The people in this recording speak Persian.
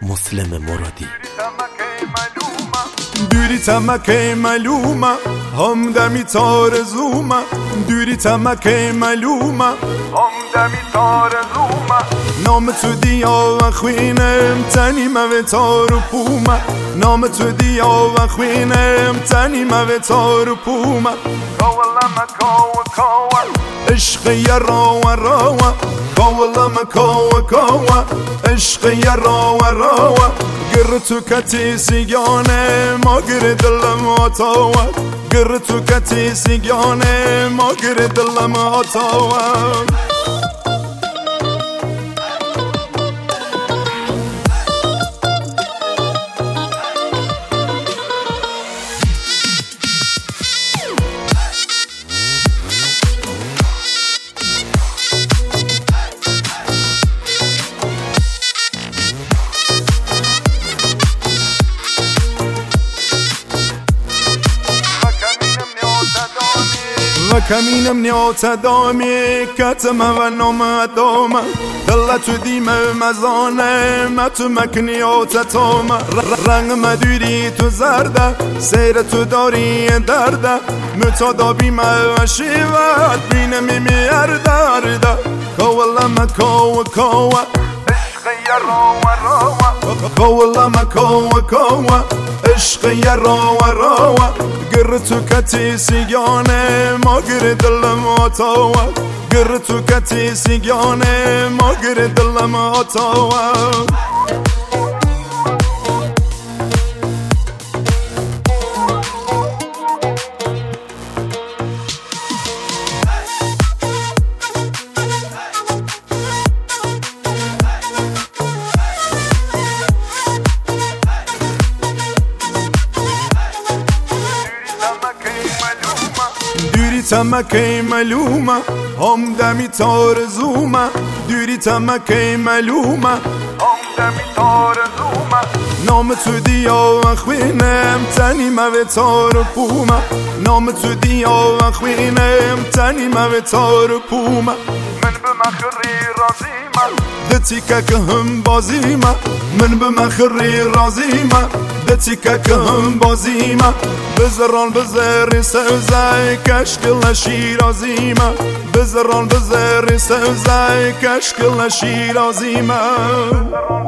مسلم مرادی. دوری تمکه معلومه همدمی تارزومه دوری تمکه معلومه همدمی تارزومه نام تو دیا و خوینم تنیمه و تار و پومه نام تو دیا و خوینم تنیمه و تار و پومه کاولم کاو عشق یراوه راوه کاولم کاو عشق یراوه گر تو کتی سیگانه ما گر دلم آتاوه گر تو کتی سیگانه ما گر دلم آتاوه و کمینم نیات دامی کتمه و نام دامه دلت و دیم مزانه متو مکنیات تامه رنگ مدوری تو زرده سیر تو داری درده متادابی موشیوت بینمی میارده کولم کاو عشق یراوه کولم کاو عشق یراوه گر تو کتی سیگانه ما گر دلم آتاوه گر تو کتی سیگانه ما گر دلم آتاوه تمکه معلومه همدمی تارزومه دوری تمکه معلومه همدمی تارزومه نام تو دیا و خوینم تنیمه و تار و پومه نام تو دیا و خوینم تنیمه و تار و پومه من به مخری رازیمه دتیکه که هم بازیمه من به مخری رازیمه دتیکه که هم بازیمه بزران بزری سوزای کشکل شیرازیمه بزران بزری سوزای کشکل شیرازیمه